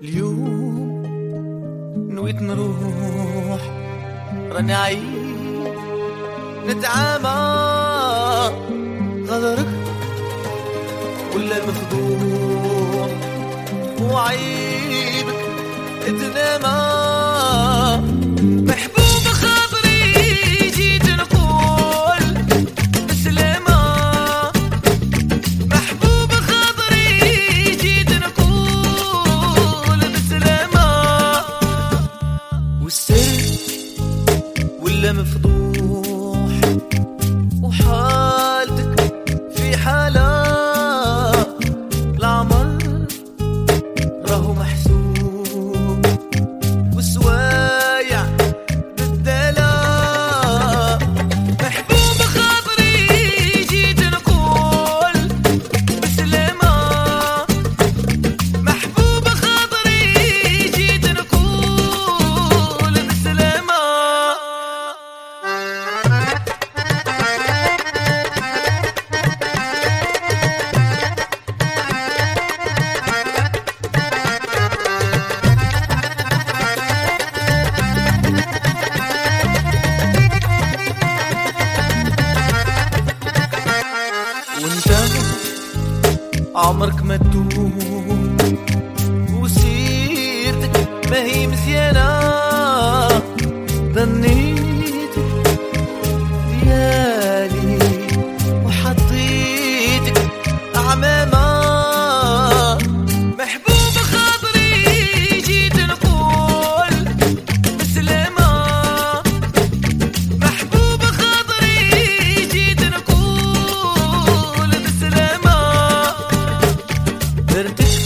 اليوم نويت نروح راني عيد نتعامى غدرك ولا مخدوع وعيبك اتنامى محبوب خاطري جيت نقول بسلامة محبوب خاطري جيت نقول بسلامة والسر ولا مفضوح وحالتك في حالة العمر راهو محسوب وسوايع بالدلا محبوب خاطري جيت نقول بسلامة محبوب خاطري جيت نقول بسلامة وانت عمرك ما تدوم وسيرتك ما هي مزيانة ظنيتك ديالي وحطيتك عمامة محبوب خاطري جيت نقول بسلامة محبوب خاطري جيت نقول بسلامة درتك